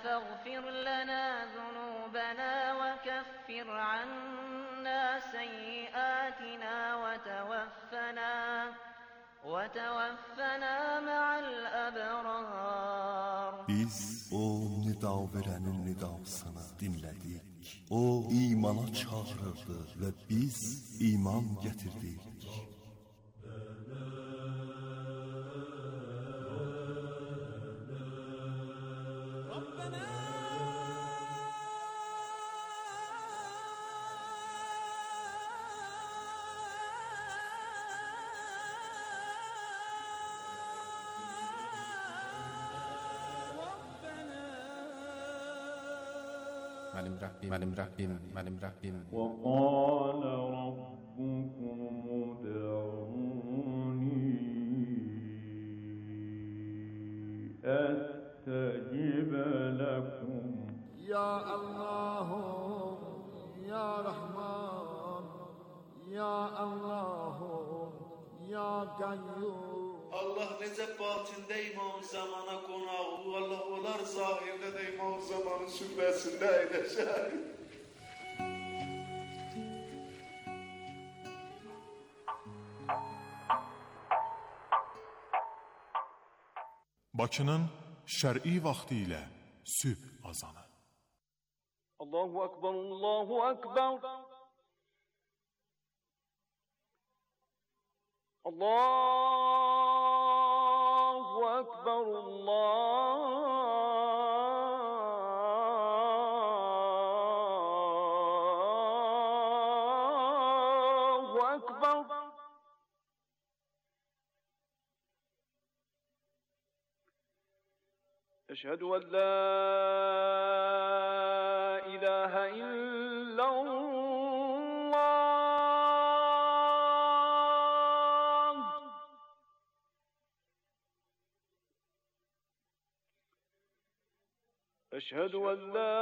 فاغفر لنا ذنوبنا وكفر عنا سيئاتنا وتوفنا مع الأبرار. Biz o nida verənin nidasını dinlədik. O imana çağırırdı və biz iman gətirdik. Mənim Rəbbim. وَقَالَ رَبُّكُمُ ادْعُونِي أَسْتَجِبْ لَكُمْ. يا الله يا رحمن يا الله يا قيوم. Allah necə batində İmam Zamana qonağı, Allah olar zahirdə də İmam Zamanın sübhəsində əyləşər. Bakının şər'i vaxtı ilə sübh azanı. Allahu Akbar, Allahu Akbar. Allahu Akbar, Allahu Akbar. أشهد أن لا إله إلا الله. أشهد أن لا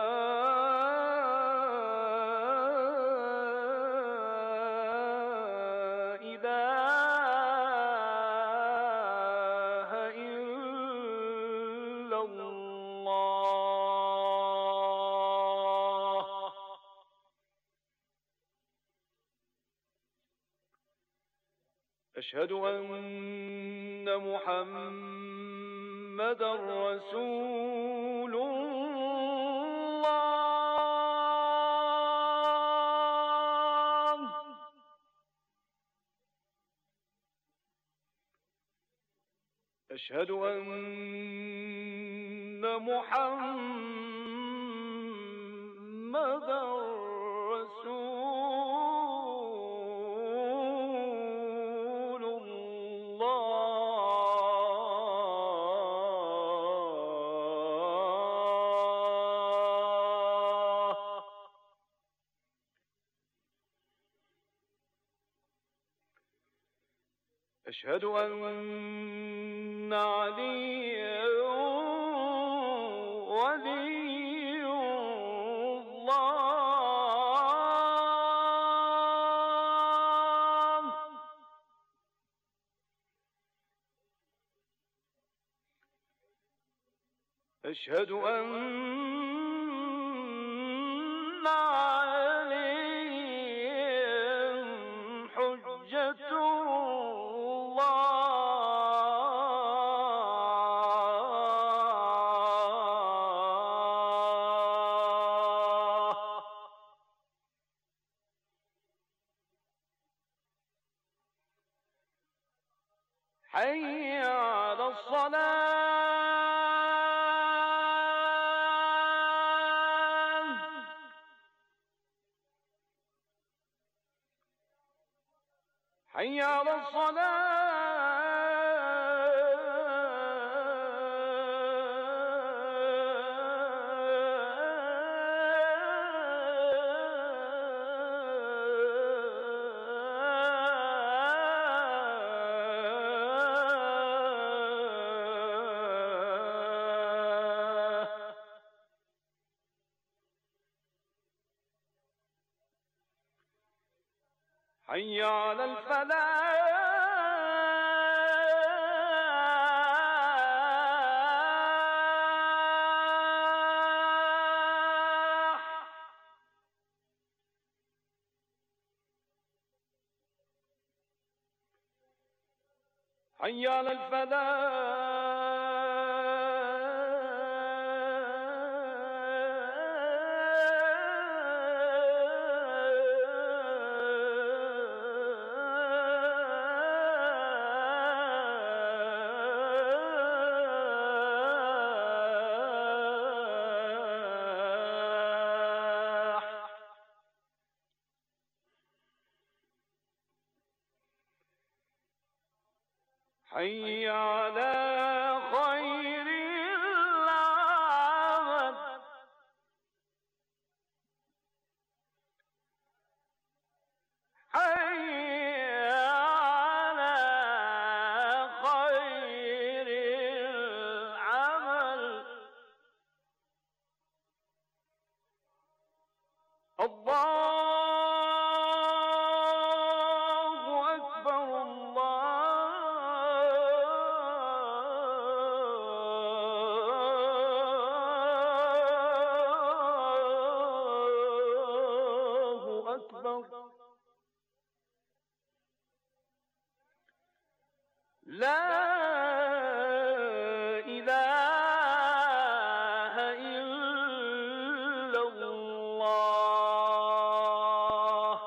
إله إلا الله. أشهد أن محمدًا رسول الله. أشهد أن محمدًا رسول الله. أشهد أن عليا ولي الله. أشهد أن عليا حجة الله. حي على الصلاة. حي على الصلاة. حي على الفلاح. حي على حي على خير العمل حي على خير العمل الله أكبر الله أكبر لا إله إلا الله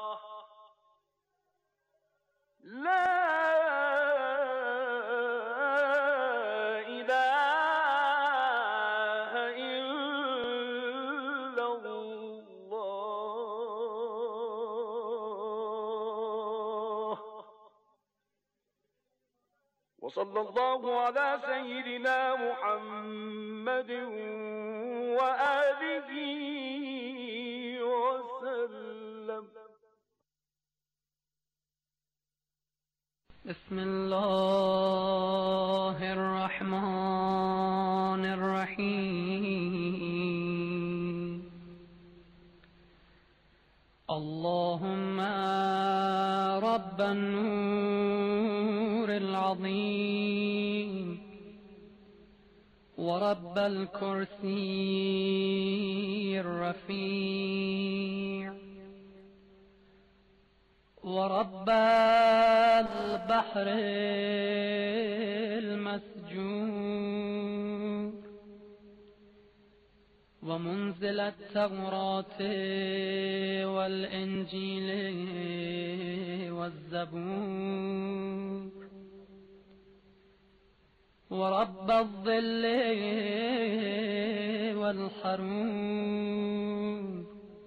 لا إله إلا الله وصلى الله على سيدنا محمد وآله وسلم. بسم الله الرحمن الرحيم. اللهم رب النور العظيم ورب الكرسي الرفيع ورب البحر المسجور ومنزل التوراة والإنجيل والزبور ورب الظل والحرور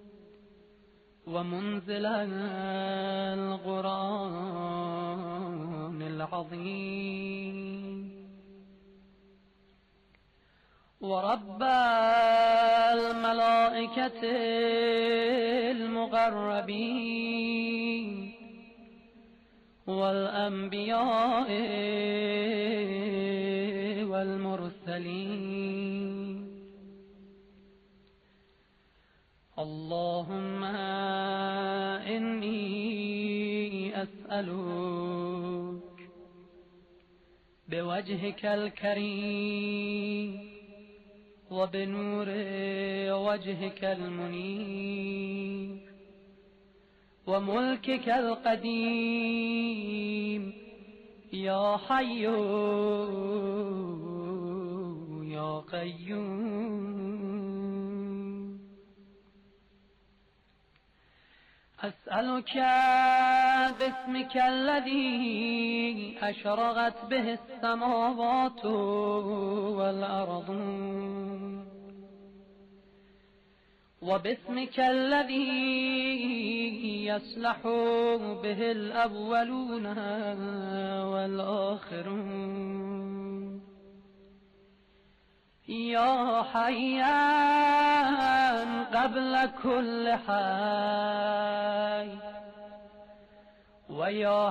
ومنزل القرآن العظيم ورب الملائكة المقربين والأنبياء والمرسلين. اللهم إني أسألك بوجهك الكريم وبنور وجهك المنير وملكك القديم يا حي يا قيوم. أسألك باسمك الذي أشرقت به السماوات والأرض وباسمك الذي يصلح به الأولون والآخرون يا حيان قبل كل حي ويا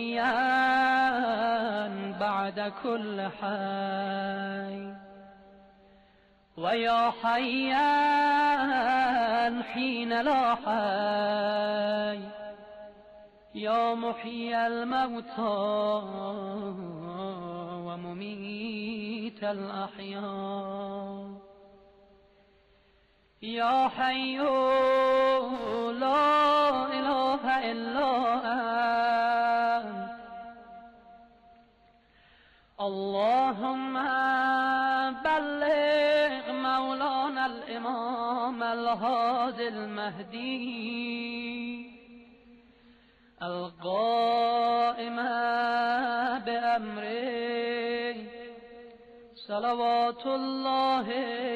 حيان بعد كل حي ويا حيان حين لا حي يا محيي الموتى ومميت الأحياء يا حي لا إله إلا أنت اللهم بلغ مولانا الإمام الهادي المهدي القائم بأمره صلوات الله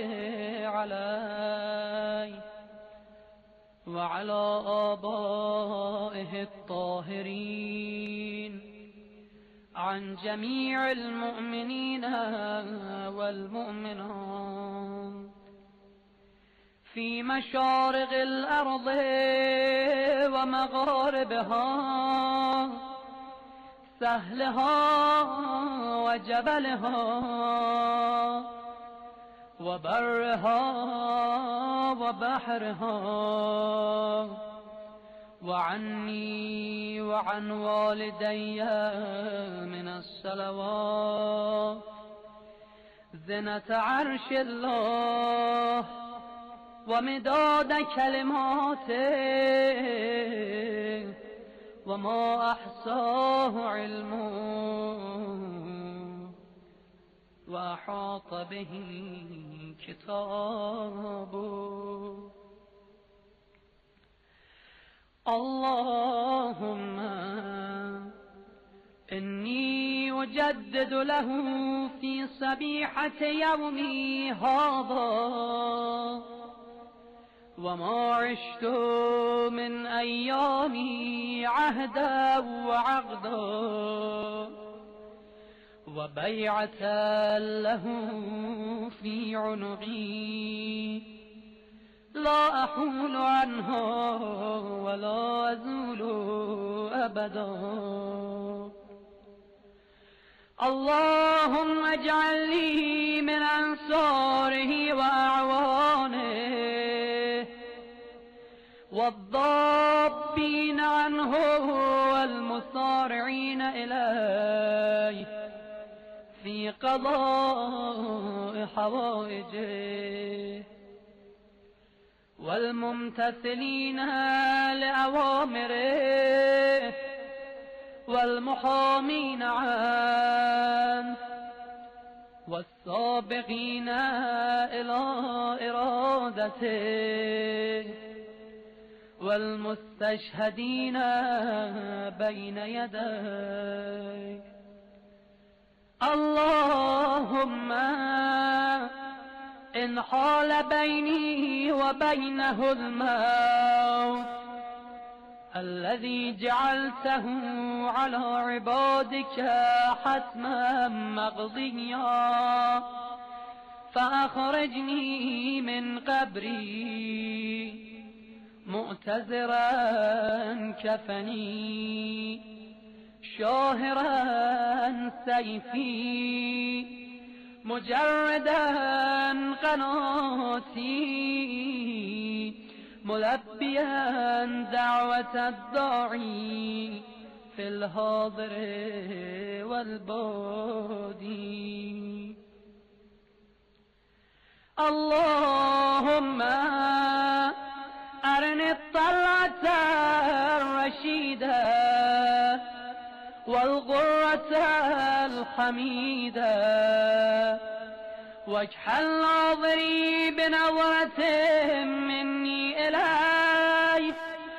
عليه وعلى آبائه الطاهرين عن جميع المؤمنين والمؤمنات في مشارق الأرض ومغاربها سهلها وجبلها وبرها وبحرها وعني وعن والدي من الصلوات زنة عرش الله ومداد كلماته وما أحصاه علمه وأحاط به كتابه. اللهم إني أجدد له في صبيحة يومي هذا وما عشت من أيامي عهدا وعقدا وبيعة له في عنقي لا أحول عنه ولا أزول أبدا. اللهم اجعل لي من أنصاره وأعوانه والضابين عنه والمصارعين إليه في قضاء حوائجه والممتثلين لأوامره والمحامين عنه والسابقين إلى إرادته والمستشهدين بين يديه. اللهم إن حال بيني وبينه الموت الذي جعلته على عبادك حتما مقضيا فأخرجني من قبري مؤتزرا كفني شاهرا سيفي مجردا قناتي ملبيا دعوة الداعي في الحاضر والبادي. اللهم أرني الطلعة الرشيدة والغرة الحميدة واجعل ناظري بنظرة مني إليه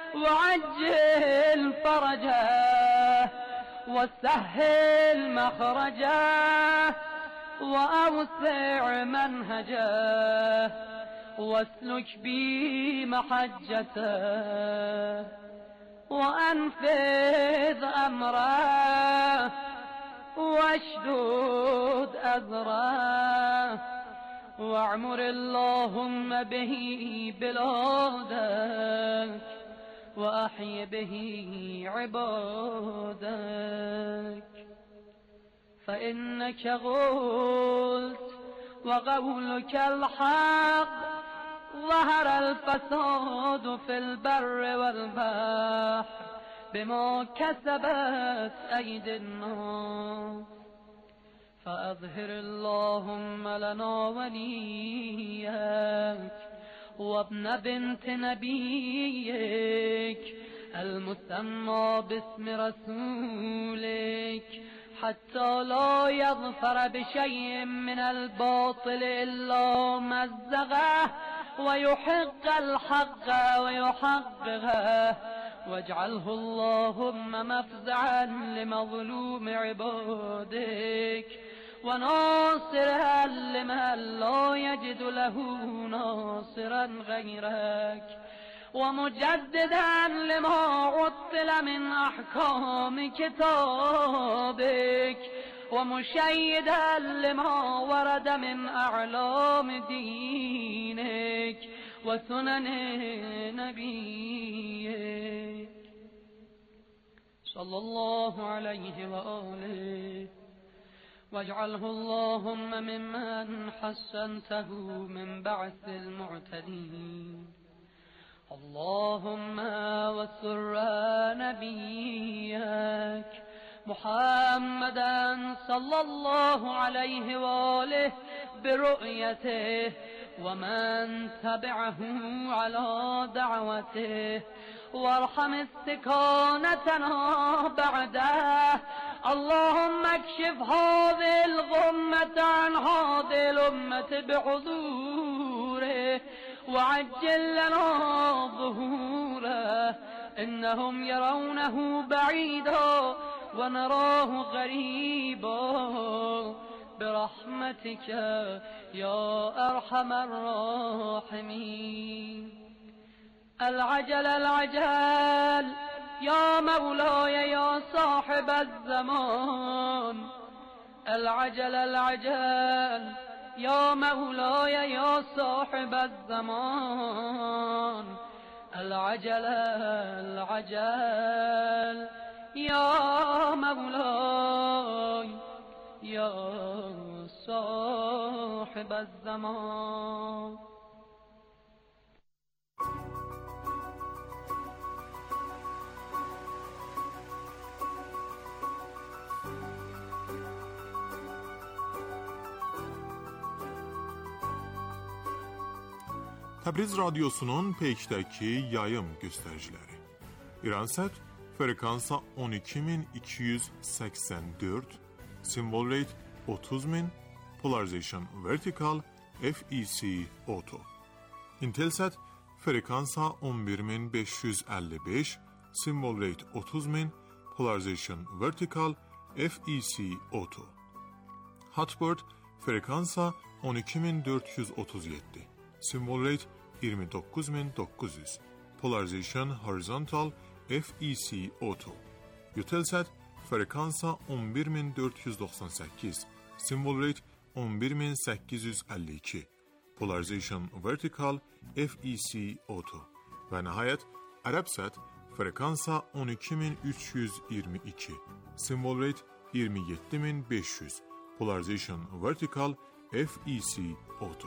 وعجل فرجه وسهل مخرجه وأوسع منهجه واسلك بي محجته وأنفذ أمره واشدد أذره واعمر اللهم به بلادك وأحي به عبادك فإنك قلت وقولك الحق ظهر الفساد في البر والبحر بما كسبت أيدي الناس فأظهر اللهم لنا وليك وابن بنت نبيك المسمى باسم رسولك حتى لا يظفر بشيء من الباطل إلا مزقه ويحق الحق ويحققه، واجعله اللهم مفزعا لمظلوم عبادك وناصرا لمن لا يجد له ناصرا غيرك، ومجددا لما عطل من أحكام كتابك، ومشيدا لما ورد من أعلام دينك وسنن نبيك صلى الله عليه وآله، واجعله اللهم ممن حسنته من بعث المعتدين. اللهم وسر نبيك محمدا صلى الله عليه وآله برؤيته ومن تبعه على دعوته، وارحم استكانتنا بعده. اللهم اكشف هذه الغمة عن هذه الأمة بحضوره وعجل لنا ظهوره، إنهم يرونه بعيدا ونراه غريبا، برحمتك يا أرحم الراحمين. العجل العجل يا مولاي يا صاحب الزمان، العجل العجل يا مولاي يا صاحب الزمان، العجل العجل يا مولاي يا صاحب الزمان. Təbriz Radyosu'nun Peyk'dəki yayım göstəriciləri. İransat frekansa 12284, symbol rate 30000, polarization vertical, FEC auto. Intelsat frekansa 11555, symbol rate 30000, polarization vertical, FEC auto. Hotbird frekansa 12437, symbol rate 29900, polarization horizontal, FEC auto. Eutelsat frekansa 11498, symbol rate 11852, polarization vertical, FEC auto. Ve nihayet Arabsat frekansa 12322, symbol rate 27500, polarization vertical, FEC auto.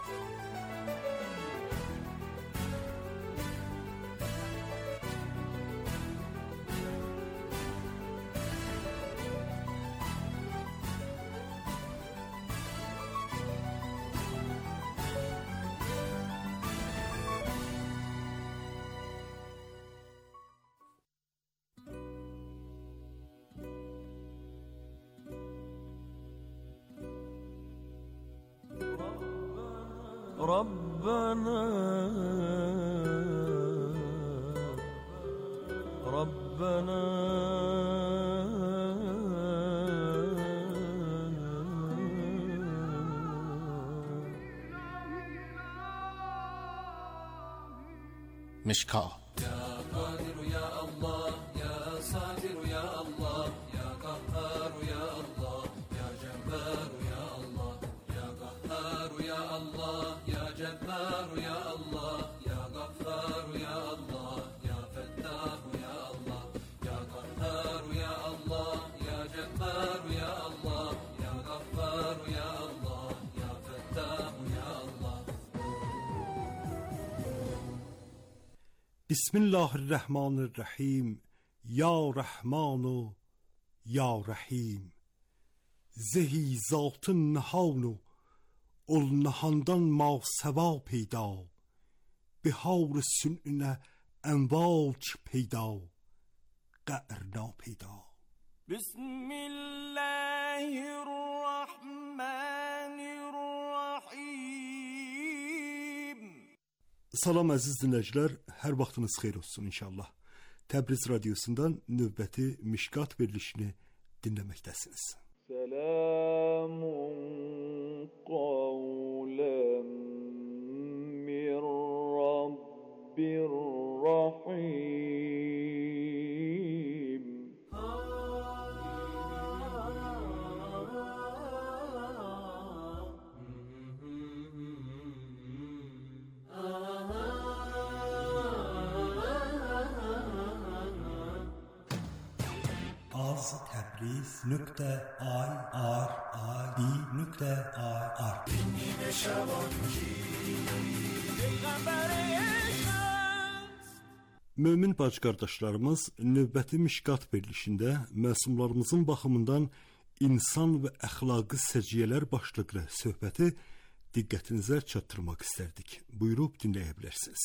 ربنا ربنا مشکا يا قادر يا الله يا ساتر يا الله يا قهار يا الله يا جبار يا الله يا قهار يا الله يا جبار يا الله يا غفار يا الله يا فتاح يا الله يا قهار يا الله يا جبار يا الله يا غفار يا الله يا فتاح يا الله. بسم الله الرحمن الرحیم. یا رحمان و یا رحیم. زهی ذات نهان و النهاندان ما سوا پیدا، بهار سنن امواج پیدا، قعر ناپیدا. Bismillahirrahmanirrahim. Salam əziz dinləyicilər, hər vaxtınız xeyir olsun inşallah. Təbriz radiosundan növbəti Mişqat verilişini dinləməkdəsiniz. Selamun qavlən min Rabbir Rahim. az.təbriz.ir.ir Mömin bacı qardaşlarımız, növbəti Mişqat verilişində məsumlarımızın baxımından insan və əxlaqi səciyyələr başlıqlı söhbəti diqqətinizə çatdırmaq istərdik. Buyurub dinləyə bilərsiniz.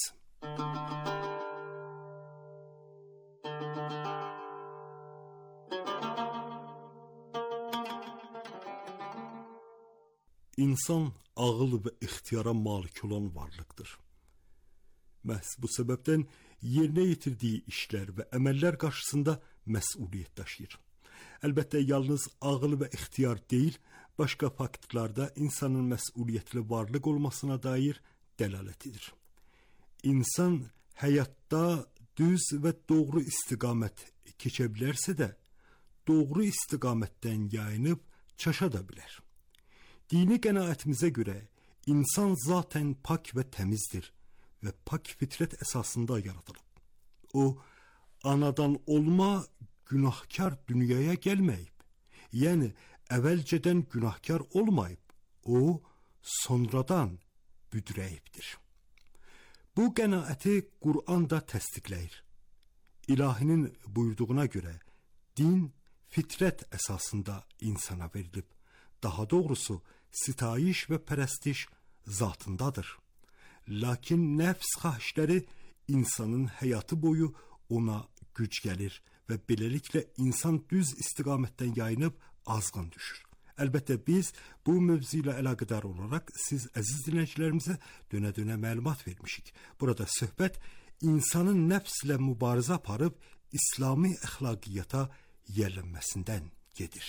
İnsan ağıl və ixtiyara malik olan varlıqdır. Məhz bu səbəbdən yerinə yetirdiyi işlər və əməllər qarşısında məsuliyyət daşıyır. Əlbəttə, yalnız ağıl və ixtiyar deyil, başqa faktlarda insanın məsuliyyətli varlıq olmasına dair dəlalət edir. İnsan həyatda düz və doğru istiqamət keçə bilərsə də, doğru istiqamətdən yayınıb çaşa da bilər. Dini qənaətimizə görə insan zatən pak və təmizdir və pak fitrət əsasında yaradılıb. O, anadan olma günahkar dünyaya gəlməyib, yəni əvvəlcədən günahkar olmayıb, o, sonradan büdrəyibdir. Bu qənaəti Qur'an da təsdiqləyir. İlahinin buyurduğuna görə din fitrət əsasında insana verilib. Daha doğrusu, sitayiş və pərəstiş zatındadır. Lakin nəfs xahişləri insanın həyatı boyu ona güc gəlir və beləliklə insan düz istiqamətdən yayınıb azğın düşür. Əlbəttə biz bu mövzu ilə əlaqədar olaraq siz əziz dinləyicilərimizə dönə-dönə məlumat vermişik. Burada söhbət insanın nəfslə mübarizə aparıb İslami əxlaqiyyata yiyələnməsindən gedir.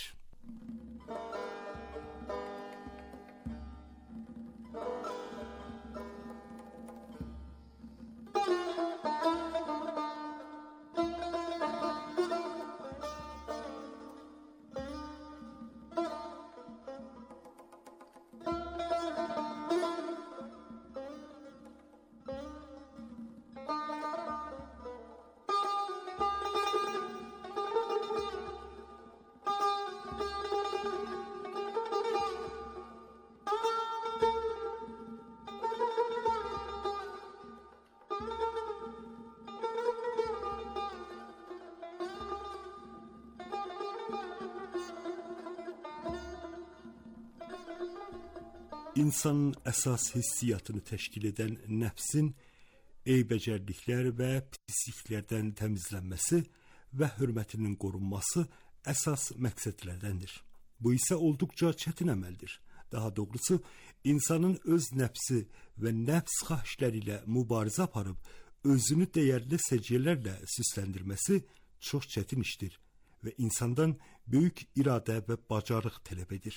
İnsanın əsas hissiyatını təşkil edən nəfsin eybəcərliklər və pisliklərdən təmizlənməsi və hörmətinin qorunması əsas məqsədlərdəndir. Bu isə olduqca çətin əməldir. Daha doğrusu, insanın öz nəfsi və nəfs xahişləri ilə mübarizə aparıb, özünü dəyərli səciyyələrlə süsləndirməsi çox çətin işdir və insandan böyük iradə və bacarıq tələb edir.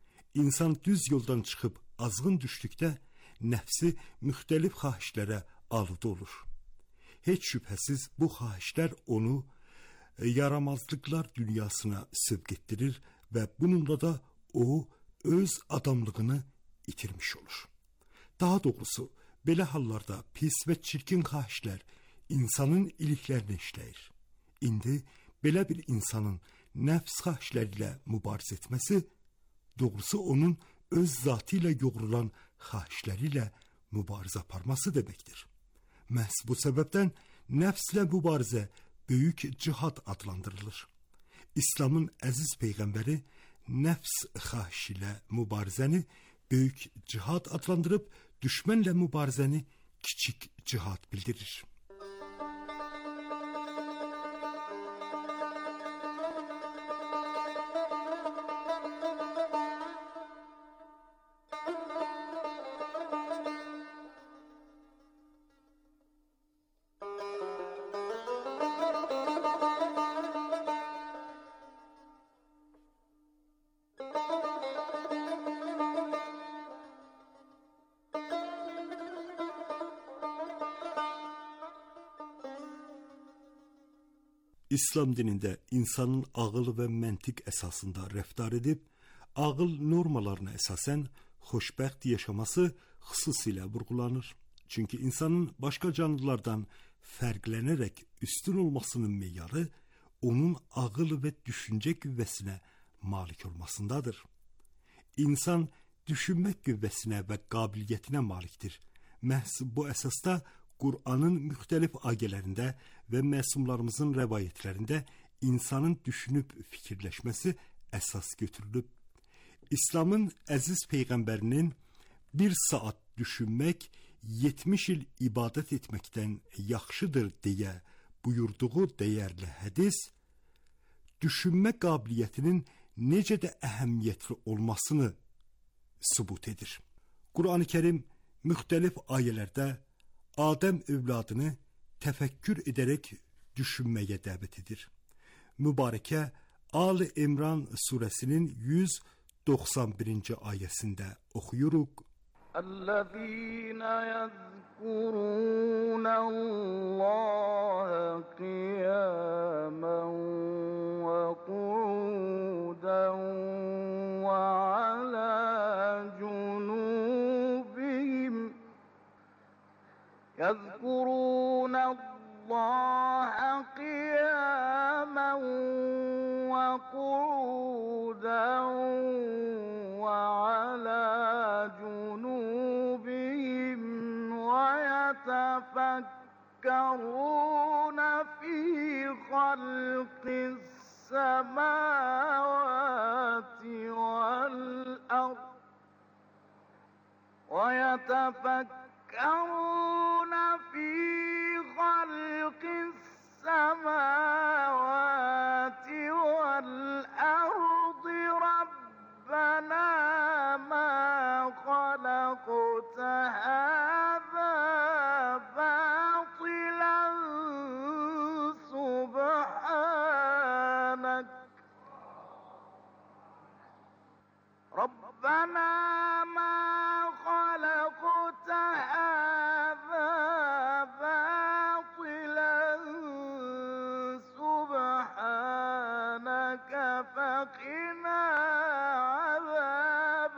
İnsan düz yoldan çıxıb azğın düşdükdə nəfsi müxtəlif xahişlərə aludə olur. Heç şübhəsiz bu xahişlər onu yaramazlıqlar dünyasına sövq etdirir və bununla da o öz adamlığını itirmiş olur. Daha doğrusu, belə hallarda pis və çirkin xahişlər insanın iliklərinə işləyir. İndi belə bir insanın nəfs xahişləri ilə mübarizə etməsi, doğrusu onun öz zatı ilə yoğrulan xahişləri ilə mübarizə aparması deməkdir. Məhz bu səbəbdən nəfslə mübarizə böyük cihad adlandırılır. İslamın əziz peyğəmbəri nəfs xahişi ilə mübarizəni böyük cihad adlandırıb, düşmənlə mübarizəni kiçik cihad bildirir. İslam dinində insanın ağıl və məntiq əsasında rəftar edib, ağıl normalarına əsasən xoşbəxt yaşaması xüsusilə vurğulanır. Çünki insanın başqa canlılardan fərqlənərək üstün olmasının meyarı onun ağıl və düşüncə qüvvəsinə malik olmasındadır. İnsan düşünmək qüvvəsinə və qabiliyyətinə malikdir. Məhz bu əsasda Qur'anın müxtəlif ayələrində və məsumlarımızın rəvayətlərində insanın düşünüb fikirləşməsi əsas götürülüb. İslamın əziz peyğəmbərinin bir saat düşünmək 70 il ibadət etməkdən yaxşıdır deyə buyurduğu dəyərli hədis, düşünmə qabiliyyətinin necə də əhəmiyyətli olmasını sübut edir. Qur'an-ı Kərim müxtəlif ayələrdə Adəm övladını təfəkkür edərək düşünməyə dəvət edir. Mübarəkə Ali İmran surəsinin 191-ci ayəsində oxuyuruq. الذين يذكرون الله قياما وقعودا وعلى جنوبهم يذكرون الله قياما وقعودا وعلى جنوبهم ويتفكرون في خلق السماوات والأرض ويتفكرون في خلق السماوات والأرض ربنا ما خلقت هذا باطلا سبحانك ربنا ما خلقت هذا باطلا سبحانك فقنا عذاب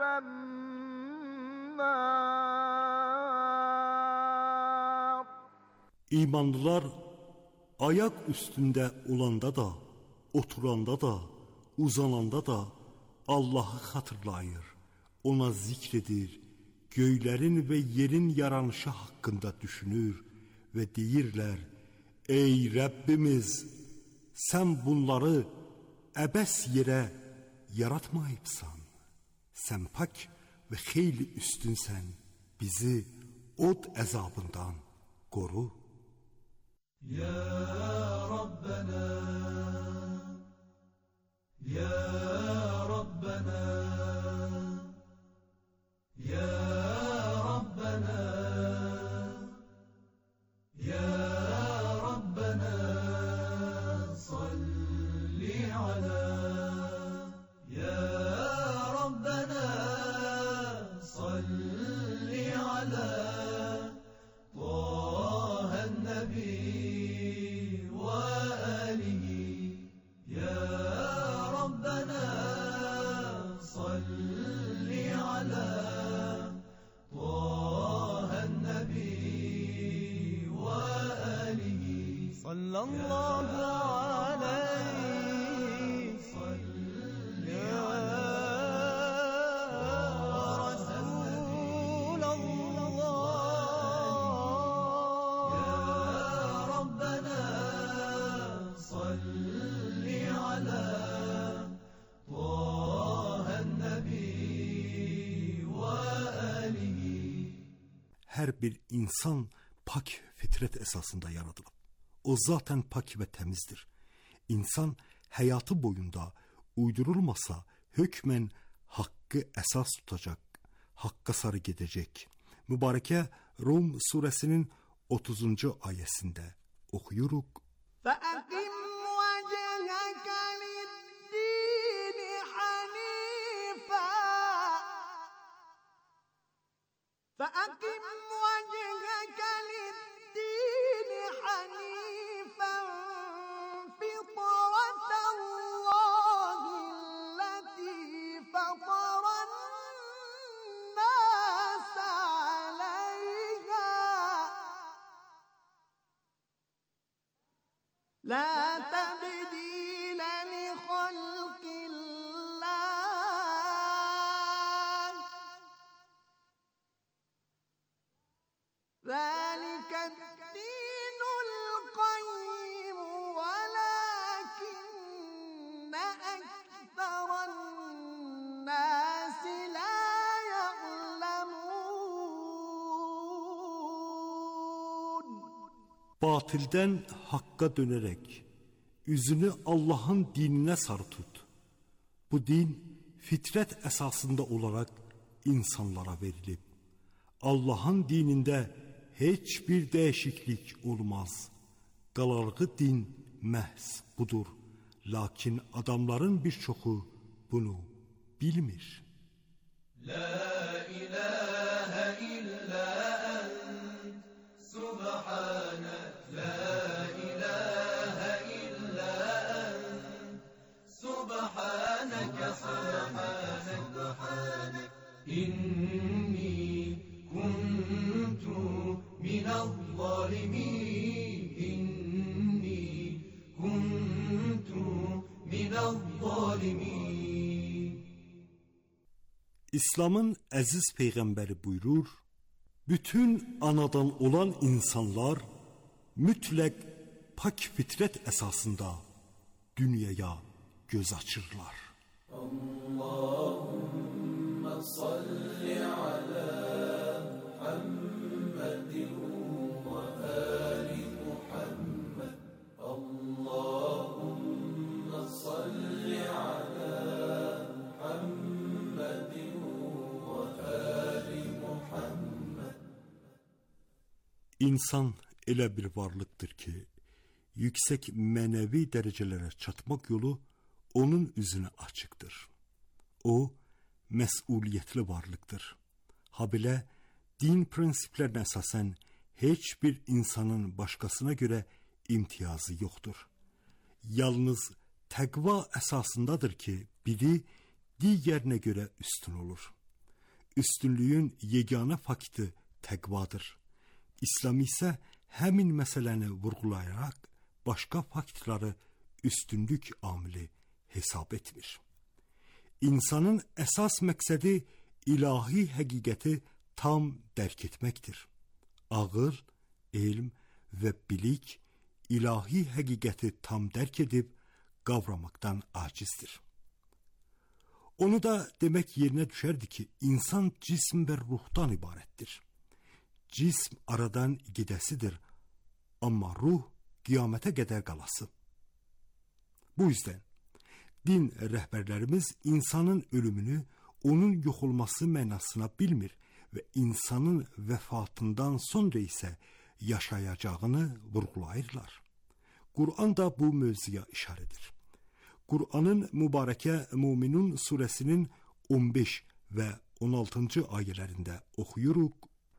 النار. İmanlılar ayak üstündə olanda da, oturanda da, uzananda da Allah'ı xatırlayır, ona zikredir, göylərin və yerin yaranışı haqqında düşünür və deyirlər, ey Rəbbimiz, sən bunları əbəs yerə yaratmayıbsan, sən pak və xeyli üstünsən, bizi od əzabından qoru. Ya Rabbana, Ya Rabbana, Ya Rabbana, Ya Rabbana, salli ala, Ya Rabbana, salli ala Taha Nabi wa alihi, Ya Rabbana, salli ala Taha Nabi wa alihi, sallallahu alayhi, salli ala Hər bir insan pak fitrət əsasında yaradılıb. O zaten pak və təmizdir. İnsan həyatı boyunda uydurulmasa hökmən haqqı əsas tutacaq, haqqa sarı gedəcək. Mübarəkə Rum surəsinin 30-cu ayəsində oxuyuruq. فأقم وجهك للدين حنيفا فأقم وجهك للدين حنيفا فطرة لا تبديل لخلق الله ذلك الدين القيم ولكن أكثر الناس لا يعلمون. Batildən haqqa dönərək üzünü Allahın dininə sarı tut. Bu din fitrət əsasında olaraq insanlara verilib. Allahın dinində heç bir dəyişiklik olmaz. Qalarğı din məhz budur. Lakin adamların bir çoxu bunu bilmir. La ilahe illa ent subhanak. La ilahe illa ent subhanaka subhanak. İnni kuntu minel zalimin. İnni kuntu minel zalimin. İslamın əziz peyğəmbəri buyurur, bütün anadan olan insanlar mütləq pak fitrət əsasında dünyaya göz açırlar. Allahümme salli ala Muhammedin ve ali Muhammed. Allahümme salli ala Muhammedin ve ali Muhammed. İnsan elə bir varlıqdır ki, yüksək mənəvi dərəcələrə çatmaq yolu onun üzünə açıqdır. O, məsuliyyətli varlıqdır. Habelə, din prinsiplərinə əsasən heç bir insanın başqasına görə imtiyazı yoxdur. Yalnız təqva əsasındadır ki, biri digərinə görə üstün olur. Üstünlüyün yeganə fakti təqvadır. İslam isə həmin məsələni vurğulayaraq başqa faktları üstünlük amili hesab etmir. İnsanın əsas məqsədi ilahi həqiqəti tam dərk etməkdir. Ağıl, elm və bilik ilahi həqiqəti tam dərk edib qavramaqdan acizdir. Onu da demək yerinə düşərdi ki, insan cism və ruhdan ibarətdir. Cism aradan gedəsidir, amma ruh qiyamətə qədər qalası. Bu yüzden din rəhbərlərimiz insanın ölümünü onun yox olması mənasına bilmir və insanın vəfatından sonra isə yaşayacağını vurğulayırlar. Qur'an da bu mövzuya işarədir. Qur'anın mübarəkə Müminun surəsinin 15 və 16-cı ayələrində oxuyuruq.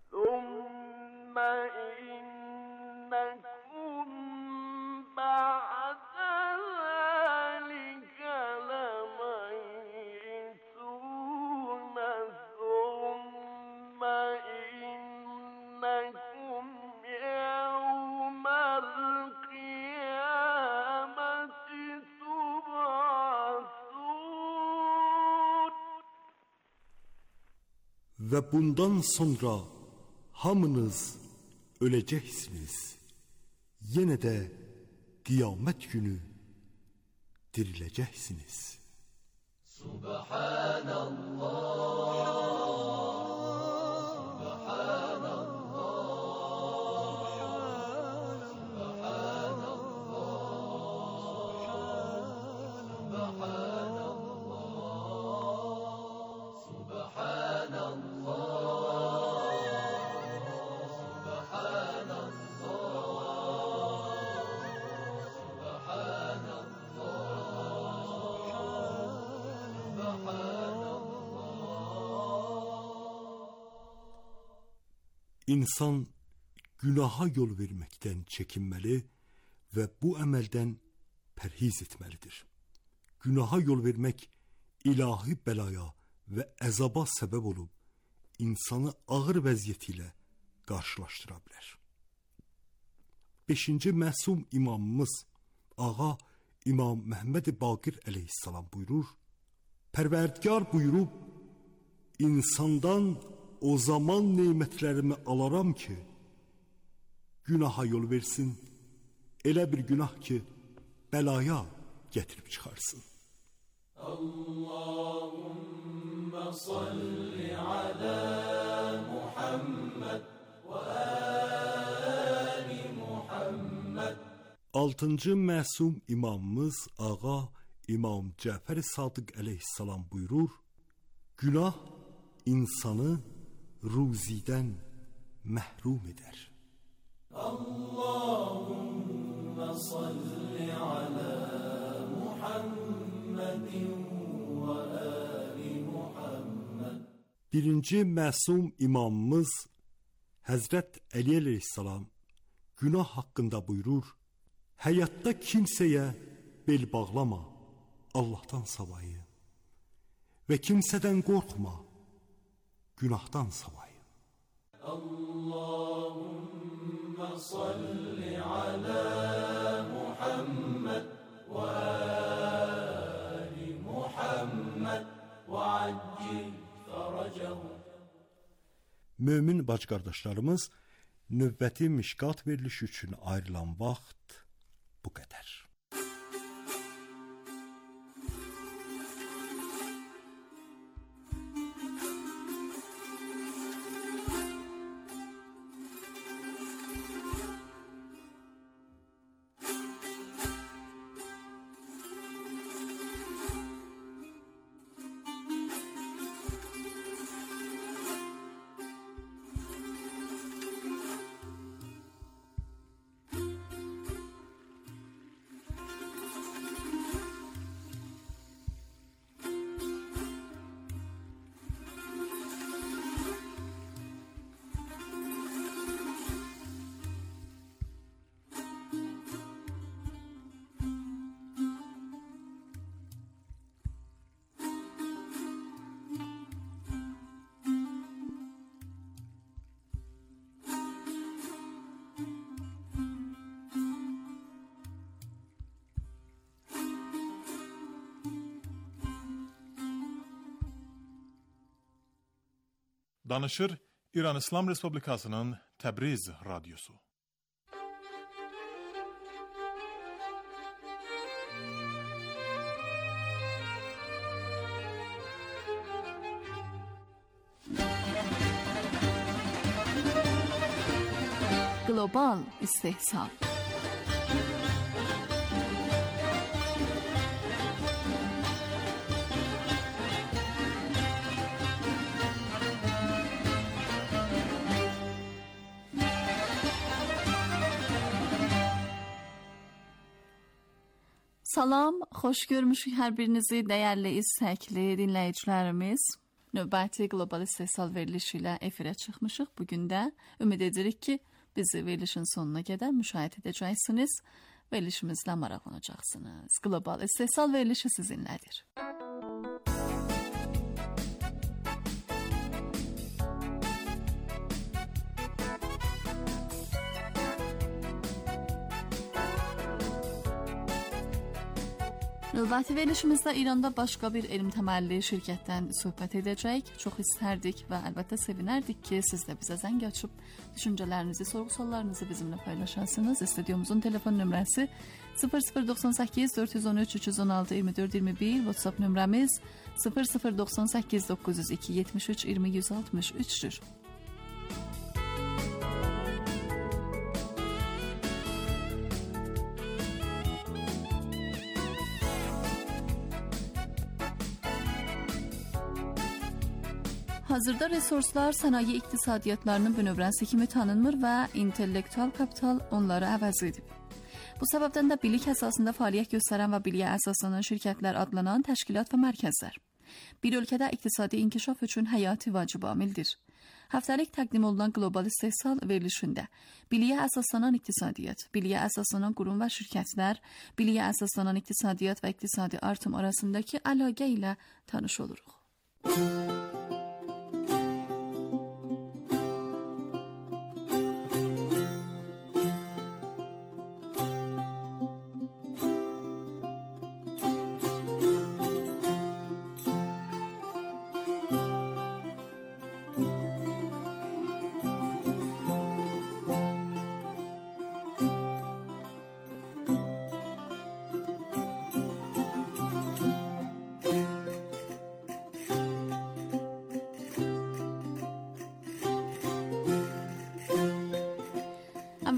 Və bundan sonra hamınız öləcəksiniz. Yenə də qiyamət günü diriləcəksiniz. Subhanallah. İnsan günaha yol verməkdən çəkinməli və bu əməldən pərhiz etməlidir. Günaha yol vermək ilahi bəlaya və əzaba səbəb olub, insanı ağır vəziyyəti ilə qarşılaşdıra bilər. 5-ci məsum imamımız Ağa İmam Məhəmməd Baqir əleyhissalam buyurur: Pərverdigar buyurub, insandan o zaman nemətlərimi alaram ki, günaha yol versin, elə bir günah ki, bəlaya gətirib çıxarsın. Allahümme salli ala Muhammed və ali Muhammed. 6-cı məsum imamımız Ağa İmam Cəfər Sadiq əleyhissalam buyurur: Günah insanı ruzidən məhrum edər. Allahümme salli ala Muhammedin və ali Muhammed. 1-ci məsum imamımız Həzrət Əli əleyhissalam günah haqqında buyurur: Həyatda kimsəyə bel bağlama Allahdan savayı və kimsədən qorxma günahdan savayı. Allahümme salli ala Muhammed və ali Muhammed və accil fərəcəhu. Mömin bacı-qardaşlarımız, növbəti mişqat verilişi üçün ayrılan vaxt bu qədər. Danışır İran İslam Respublikasının Təbriz Radyosu. Global istehsal. Salam, xoş görmüşük hər birinizi dəyərli istəkli dinləyicilərimiz. Növbəti qlobal istehsal verilişi ilə efirə çıxmışıq. Bugün də ümid edirik ki, bizi verilişin sonuna qədər müşahidə edəcəksiniz, verilişimizlə maraqlanacaqsınız. Qlobal istehsal verilişi sizinlədir. Növbəti verilişimizdə İranda başqa bir elm təməlli şirkətdən söhbət edəcəyik. Çox istərdik və əlbəttə sevinərdik ki, siz də bizə zəng açıb düşüncələrinizi, sorğu-suallarınızı bizimlə paylaşasınız. Stüdyomuzun telefon nömrəsi 0098 413 316 24 21, WhatsApp nömrəmiz 0098 902 73 20 163'dür. Hazırda resurslar sənaye iqtisadiyyatlarının bünövrəsi kimi tanınmır və intellektual kapital onları əvəz edib. Bu səbəbdən də bilik əsasında fəaliyyət göstərən və biliyə əsaslanan şirkətlər adlanan təşkilat və mərkəzlər bir ölkədə iqtisadi inkişaf üçün həyati vacib amildir. Həftəlik təqdim olunan qlobal istehsal verilişində biliyə əsaslanan iqtisadiyyat, biliyə əsaslanan qurum və şirkətlər, biliyə əsaslanan iqtisadiyyat və iqtisadi artım arasındakı əlaqə ilə tanış oluruq.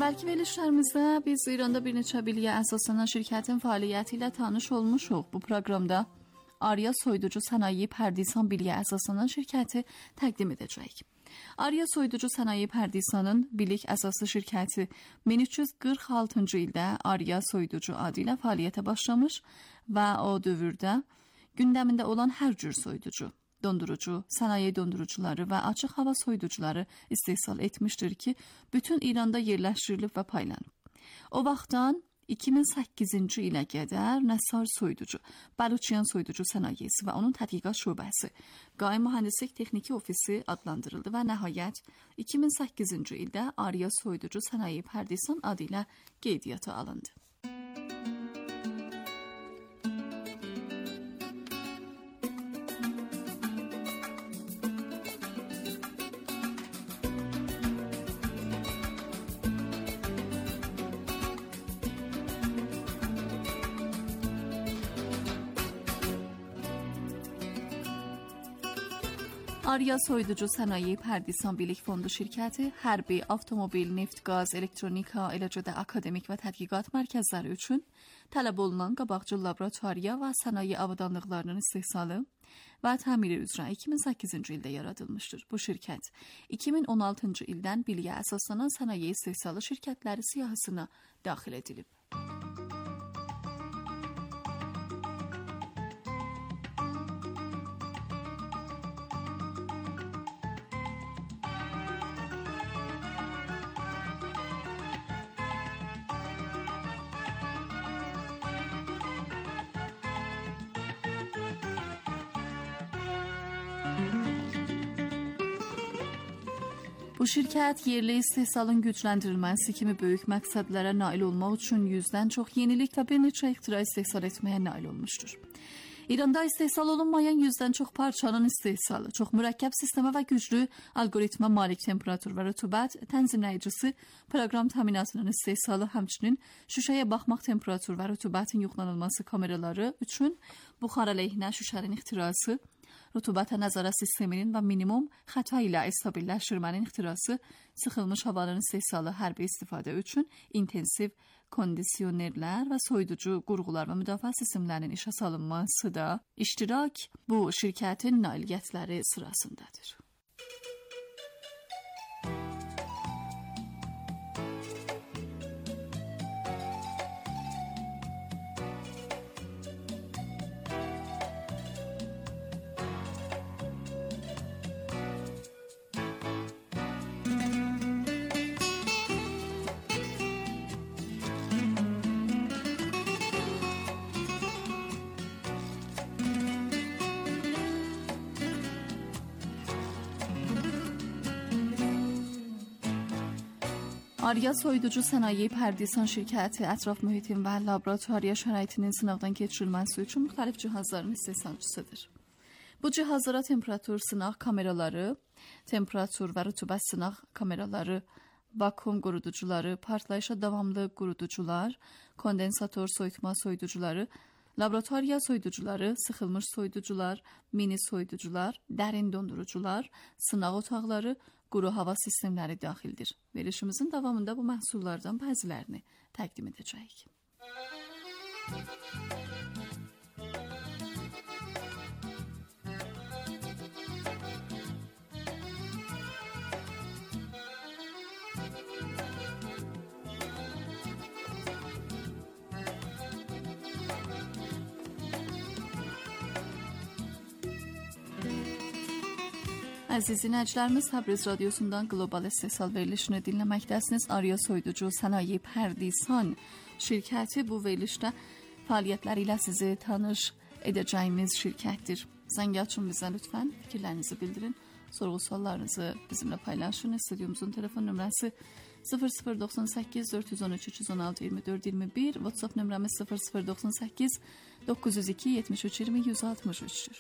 Əvvəlki verilişlərimizdə biz İranda bir neçə biliyə əsaslanan şirkətin fəaliyyəti ilə tanış olmuşuq. Bu proqramda Arya Soyuducu Sənaye Pərdisan biliyə əsaslanan şirkəti təqdim edəcəyik. Arya Soyuducu Sənaye Pərdisanın bilik əsaslı şirkəti 1346-cı ildə Arya Soyuducu adı ilə fəaliyyətə başlamış və o dövrdə gündəmində olan hər cür soyuducu, dondurucu, sənaye dondurucuları və açıq hava soyuducuları istehsal etmişdir ki, bütün İranda yerləşdirilib və paylanıb. O vaxtdan 2008-ci ilə qədər Nəssar Soyuducu, Baluçiyan Soyuducu Sənayesi və onun tədqiqat şöbəsi, Qaim Mühəndislik Texniki Ofisi adlandırıldı və nəhayət 2008-ci ildə Arya Soyuducu Sənaye Pərdisan adı ilə qeydiyyata alındı. Arya Soyuducu Sənaye Pərdisan Bilik Fondu şirkəti hərbi, avtomobil, neft, qaz, elektronika, eləcə də akademik və tədqiqat mərkəzləri üçün tələb olunan qabaqcıl laboratoriya və sənaye avadanlıqlarının istehsalı və təmiri üzrə 2008-ci ildə yaradılmışdır. Bu şirkət 2016-cı ildən biliyə əsaslanan sənaye istehsalı şirkətləri siyahısına daxil edilib. Bu şirkət yerli istehsalın gücləndirilməsi kimi böyük məqsədlərə nail olmaq üçün 100-dən çox yenilik və bir neçə ixtira istehsal etməyə nail olmuşdur. İranda istehsal olunmayan 100-dən çox parçanın istehsalı, çox mürəkkəb sistemə və güclü algoritmə malik temperatur və rütubət tənzimləyicisi, proqram təminatının istehsalı, həmçinin şüşəyə baxmaq temperatur və rütubətin yoxlanılması kameraları üçün buxar əleyhinə şüşənin ixtirası, rütubətə nəzarət sisteminin və minimum xəta ilə stabilləşdirmənin ixtirası, sıxılmış havanın istehsalı hərbi istifadə üçün intensiv kondisionerlər və soyuducu qurğular və müdafiə sistemlərinin işə salınması da iştirak bu şirkətin nailiyyətləri sırasındadır. Arya Soyuducu Sənaye Pərdisan şirkəti ətraf mühitin və laboratoriya şəraitinin sınaqdan keçirilməsi üçün müxtəlif cihazların istehsalçısıdır. Bu cihazlara temperatur sınaq kameraları, temperatur və rütubət sınaq kameraları, vakuum quruducuları, partlayışa davamlı quruducular, kondensator soyutma soyuducuları, laboratoriya soyuducuları, sıxılmış soyuducular, mini soyuducular, dərin dondurucular, sınaq otaqları, quru hava sistemləri daxildir. Verilişimizin davamında bu məhsullardan bəzilərini təqdim edəcəyik. Əziz dinləyicilərimiz, Təbriz radiosundan qlobal istehsal verilişini dinləməkdəsiniz. Arya Soyuducu Sənaye Pərdisan şirkəti bu verilişdə fəaliyyətləri ilə sizi tanış edəcəyimiz şirkətdir. Zəng açın bizə lütfən, fikirlərinizi bildirin, sorğu suallarınızı bizimlə paylaşın. Stüdyomuzun telefon nömrəsi 0098 413 316 24 21, WhatsApp nömrəmiz 0098 902 73 20 163'dür.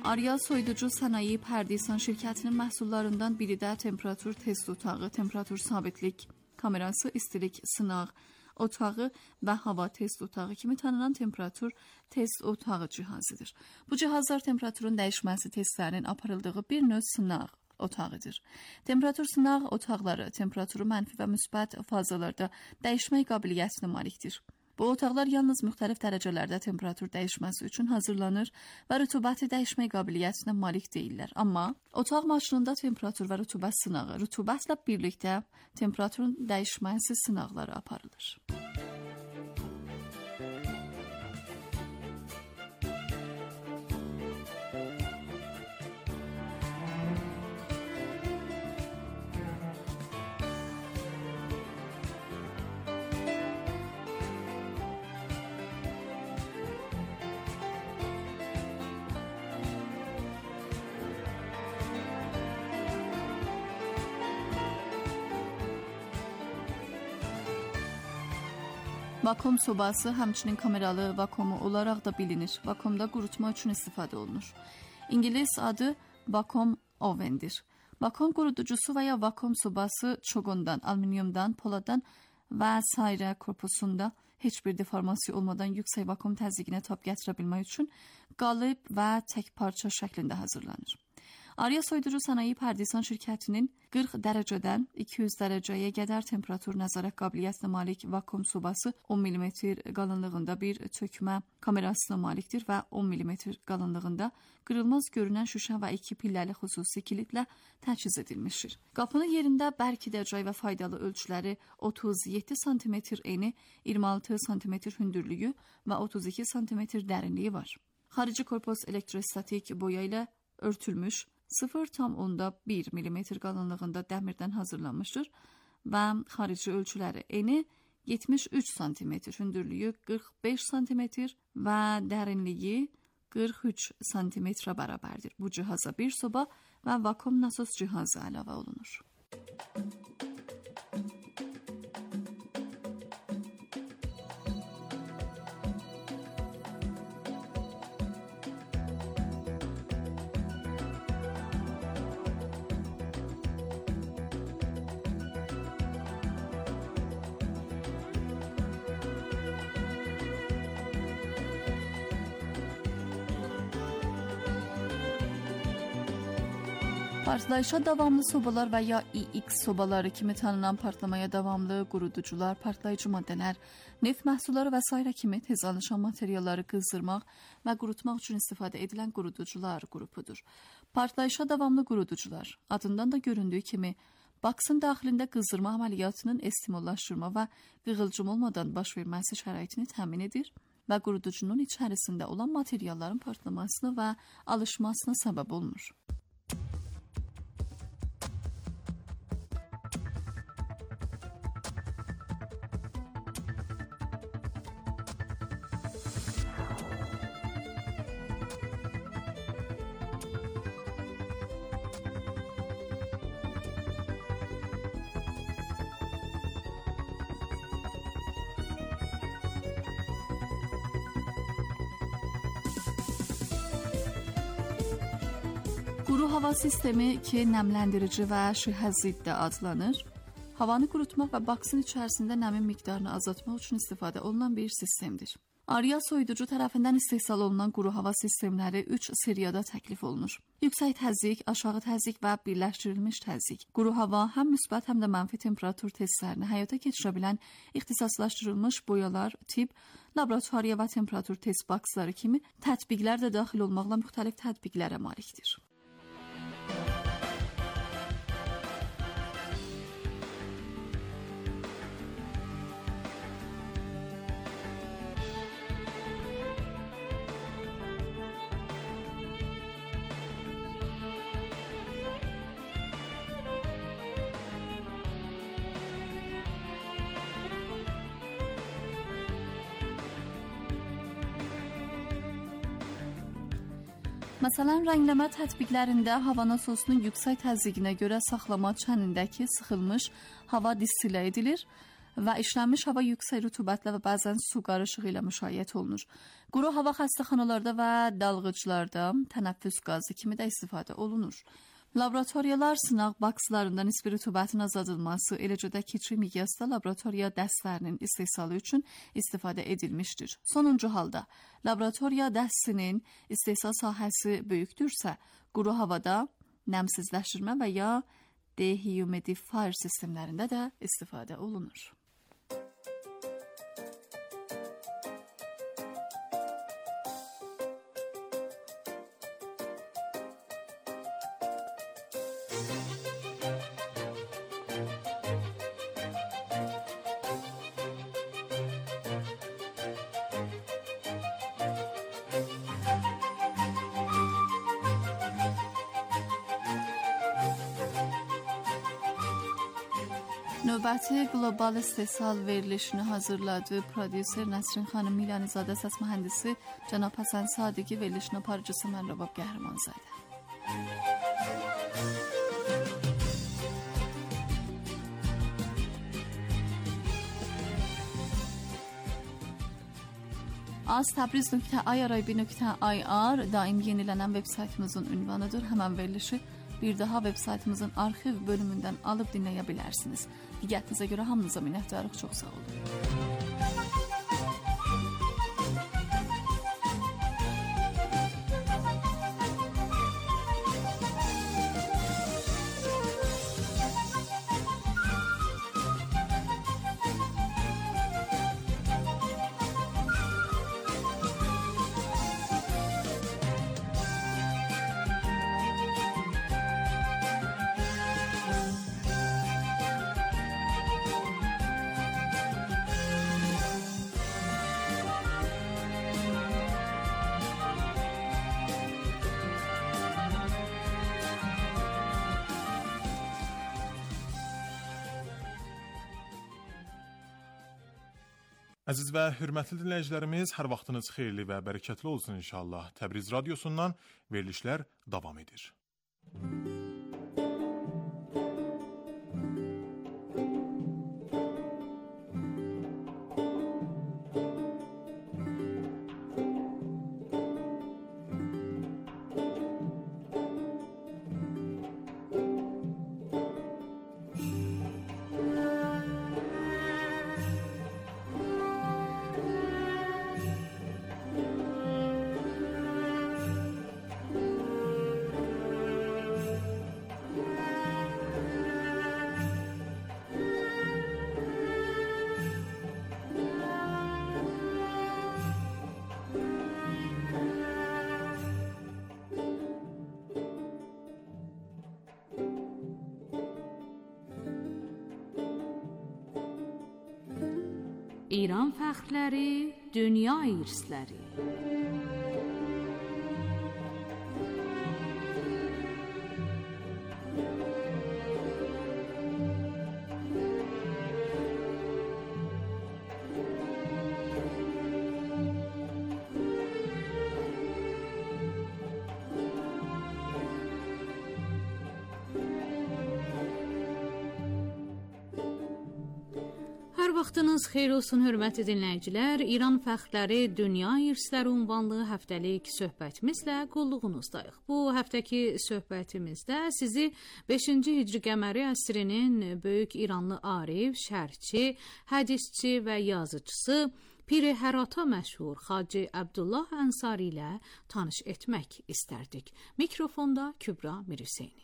Arya Soyuducu Sənaye Pərdisan şirkətinin məhsullarından biri də temperatur test otağı, temperatur sabitlik kamerası, istilik sınaq otağı və hava test otağı kimi tanınan temperatur test otağı cihazıdır. Bu cihazlar temperaturun dəyişməsi testlərinin aparıldığı bir növ sınaq otağıdır. Temperatur sınaq otaqları temperaturu mənfi və müsbət fazalarda dəyişmək qabiliyyətinə malikdir. Bu otaqlar yalnız müxtəlif dərəcələrdə temperatur dəyişməsi üçün hazırlanır və rütubəti dəyişmək qabiliyyətinə malik deyillər. Amma otaq maşınında temperatur və rütubət sınağı, rütubətlə birlikdə temperaturun dəyişməsi sınaqları aparılır. Vakum sobası həmçinin kameralı vakumu olaraq da bilinir. Vakumda qurutma üçün istifadə olunur. İngilis adı vakum ovendir. Vakum quruducusu və ya vakum sobası çuğundan, alüminiumdan, poladdan və sairə korpusunda heç bir deformasiya olmadan yüksək vakum təzyiqinə tab gətirə bilmək üçün qalib və tək parça şəklində hazırlanır. Arya Soyuducu Sənaye Pərdisan şirkətinin 40 dərəcədən 200 dərəcəyə qədər temperatur nəzarət qabiliyyətinə malik vakum sobası 10 mm qalınlığında bir tökmə kamerasına malikdir və 10 mm qalınlığında qırılmaz görünən şüşə və 2 pilləli xüsusi kilitlə təchiz edilmişdir. Qapının yerində bərkidəcək və faydalı ölçüləri 37 sm eni, 26 sm hündürlüyü və 32 sm dərinliyi var. Xarici korpus elektrostatik boya ilə örtülmüş 0,1 mm qalınlığında dəmirdən hazırlanmışdır və xarici ölçüləri eni 73 cm, hündürlüyü 45 cm və dərinliyi 43 cm bərabərdir. Bu cihaza bir soba və vakum nasos cihazı əlavə olunur. Partlayışa davamlı sobalar və ya İX sobaları kimi tanınan partlamaya davamlı quruducular, partlayıcı maddələr, neft məhsulları və s. kimi tez alışan materialları qızdırmaq və qurutmaq üçün istifadə edilən quruducular qrupudur. Partlayışa davamlı quruducular adından da göründüyü kimi baksın daxilində qızdırma əməliyyatının estimullaşdırma və qığılcım olmadan baş verməsi şəraitini təmin edir və quruducunun içərisində olan materialların partlamasına və alışmasına səbəb olunur. Quru hava sistemi ki, nəmləndirici və şihəzid də adlanır. Havanı qurutmaq və baksın içərisində nəmin miqdarını azaltmaq üçün istifadə olunan bir sistemdir. Arya Soyuducu tərəfindən istehsal olunan quru hava sistemləri 3 seriyada təklif olunur. Yüksək təzyiq, aşağı təzyiq və birləşdirilmiş təzyiq. Quru hava həm müsbət, həm də mənfi temperatur testlərini həyata keçirə bilən ixtisaslaşdırılmış boyalar, tip, laboratoriya və temperatur test baksları kimi tətbiqlər də daxil olmaqla müxtəlif tətbiqlərə malikdir. Məsələn, rəngləmə tətbiqlərində hava nasosunun yüksək təzyiqinə görə saxlama çənindəki sıxılmış hava distilə edilir və işlənmiş hava yüksək rütubətlə və bəzən su qarışığı ilə müşayiət olunur. Quru hava xəstəxanalarda və dalğıclarda tənəffüs qazı kimi də istifadə olunur. Laboratoriyalar sınaq bakslarında nisbi rütubətin azaldılması, eləcə də kiçik miqyasda laboratoriya dəstlərinin istehsalı üçün istifadə edilmişdir. Sonuncu halda, laboratoriya dəstinin istehsal sahəsi böyükdürsə, quru havada nəmsizləşdirmə və ya dehumidifier sistemlərində də istifadə olunur. Növbəti qlobal istehsal verilişini hazırladı. Prodüser Nəsrin xanım Milanizadə, səs mühəndisi Cənab Həsən Sadiqi, verilişin aparıcısı mən Rəbab Qəhrəmanzadə. az.tabriz.ir daim yenilənən veb saytımızın ünvanıdır. Həmən verilişi bir daha veb saytımızın arxiv bölümündən alıb dinləyə bilərsiniz. Diqqətinizə görə hamınıza minnətdarıq. Çox sağ olun. Əziz və hörmətli dinləyicilərimiz, hər vaxtınız xeyirli və bərəkətli olsun inşallah. Təbriz Radiosundan verilişlər davam edir. İran fəxrləri, dünya irsləri. Vaxtınız xeyir olsun, hörmətli dinləyicilər. İran fəxrləri, dünya irsləri ünvanlı həftəlik söhbətimizlə qulluğunuzdayıq. Bu həftəki söhbətimizdə sizi 5-ci Hicri qəməri əsrinin böyük İranlı arif, şərhçi, hədisçi və yazıcısı Pir-i Hərata məşhur Xacı Abdullah Ənsari ilə tanış etmək istərdik. Mikrofonda Kübra Mirhüseyni.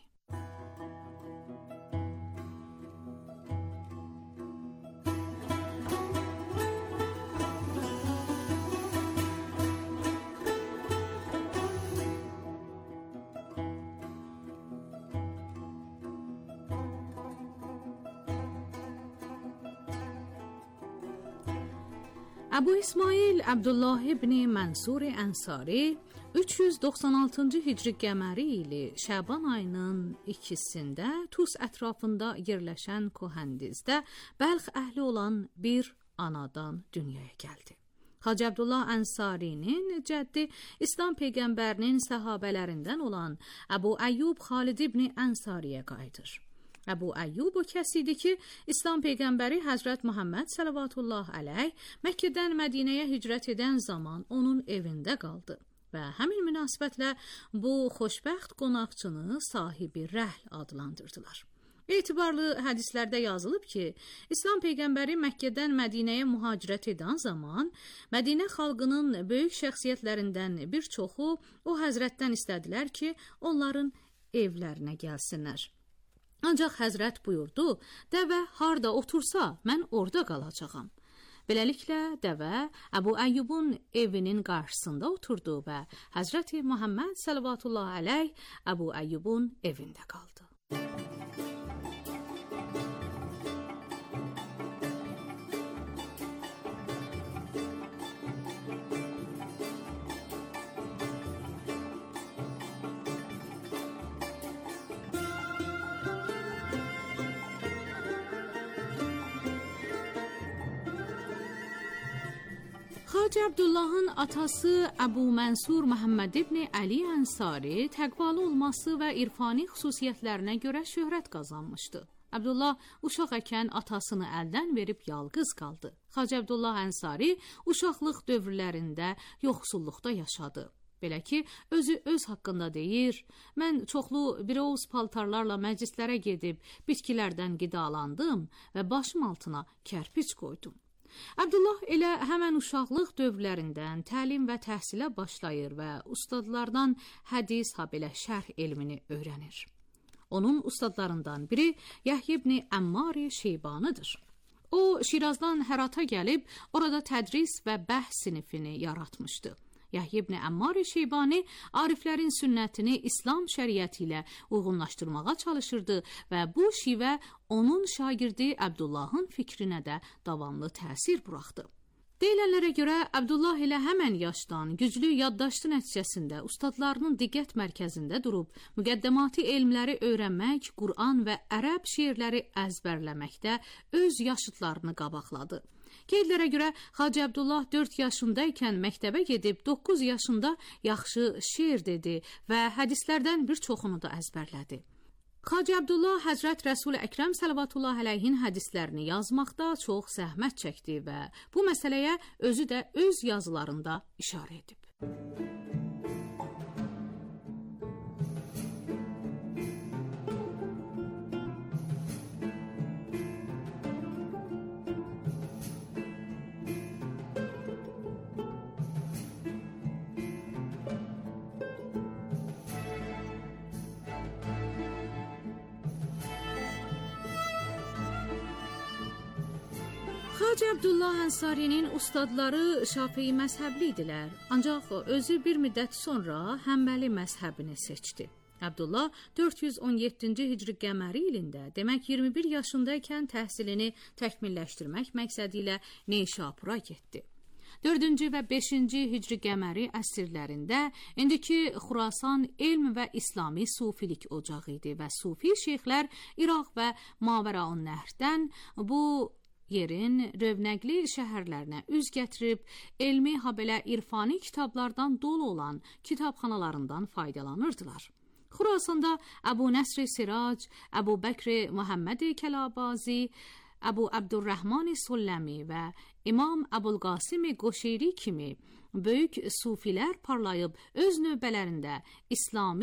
Əbu İsmail Abdullah ibn Mənsur Ənsari 396-cı Hicri qəməri ili Şəban ayının 2-sində Tus ətrafında yerləşən Kohandizdə Bəlx əhli olan bir anadan dünyaya gəldi. Hacı Abdullah Ənsarinin cəddi İslam peyğəmbərinin səhabələrindən olan Əbu Əyyub Xalid ibn Ənsariyə qayıdır. Əbu Əyyub o kəs idi ki, İslam peyğəmbəri Həzrət Muhammed sallallahu əleyh Məkkədən Mədinəyə hicrət edən zaman onun evində qaldı və həmin münasibətlə bu xoşbəxt qonaqçını sahibi rəhl adlandırdılar. Etibarlı hədislərdə yazılıb ki, İslam peyğəmbəri Məkkədən Mədinəyə mühacirət edən zaman Mədinə xalqının böyük şəxsiyyətlərindən bir çoxu o həzrətdən istədilər ki, onların evlərinə gəlsinlər. Ancaq həzrət buyurdu, dəvə harda otursa, mən orada qalacağam. Beləliklə, dəvə Əbu Əyyubun evinin qarşısında oturdu və Həzrəti Muhammed sallallahu əleyh Əbu Əyyubun evində qaldı. Xacə Abdullahın atası Əbu Mənsur Məhəmməd ibn Əli Ənsari təqvalı olması və irfani xüsusiyyətlərinə görə şöhrət qazanmışdı. Abdullah uşaq ikən atasını əldən verib yalqız qaldı. Xacə Abdullah Ənsari uşaqlıq dövrlərində yoxsulluqda yaşadı. Belə ki, özü öz haqqında deyir, mən çoxlu biroz paltarlarla məclislərə gedib bitkilərdən qidalandım və başım altına kərpic qoydum. Abdullah elə həmən uşaqlıq dövrlərindən təlim və təhsilə başlayır və ustadlardan hədis, habelə şərh elmini öyrənir. Onun ustadlarından biri Yahya ibn Əmmar Şeybanidir. O, Şirazdan Hərata gəlib, orada tədris və bəhs sinifini yaratmışdı. Yahya ibn Əmmar Şeybani ariflərin sünnətini İslam şəriəti ilə uyğunlaşdırmağa çalışırdı və bu şivə onun şagirdi Abdullahın fikrinə də davamlı təsir buraxdı. Deyilənlərə görə Abdullah ilə həmən yaşdan güclü yaddaşdı nəticəsində ustadlarının diqqət mərkəzində durub, müqəddəmatı elmləri öyrənmək, Qur'an və ərəb şeirləri əzbərləməkdə öz yaşıtlarını qabaqladı. Qeydlərə görə Xacə Abdullah 4 yaşındaykən məktəbə gedib 9 yaşında yaxşı şeir dedi və hədislərdən bir çoxunu da əzbərlədi. Xacə Abdullah Həzrət Rəsul Əkrəm sallallahu əleyhin hədislərini yazmaqda çox zəhmət çəkdi və bu məsələyə özü də öz yazılarında işarə edib. Xacə Abdullah Ənsarinin ustadları Şafii məzhəbli idilər, ancaq özü bir müddət sonra Həmbəli məzhəbini seçdi. Abdullah 417-ci hicri qəməri ilində, demək 21 yaşındaykən təhsilini təkmilləşdirmək məqsədi ilə Neşapura getdi. 4-cü və 5-ci hicri qəməri əsrlərində indiki Xurasan elm və İslami sufilik ocağı idi və sufi şeyxlər İraq və Mavəraun-Nəhrdən bu yerin rövnəqli şəhərlərinə üz gətirib, elmi, habelə irfani kitablardan dolu olan kitabxanalarından faydalanırdılar. Xurasanda Əbu Nəsr Sirac, Əbu Bəkr Muhammed Kəlabazi, Əbu Abdurrahman Sulləmi və İmam Əbulqasim Qoşeyri kimi böyük sufilər parlayıb öz növbələrində İslami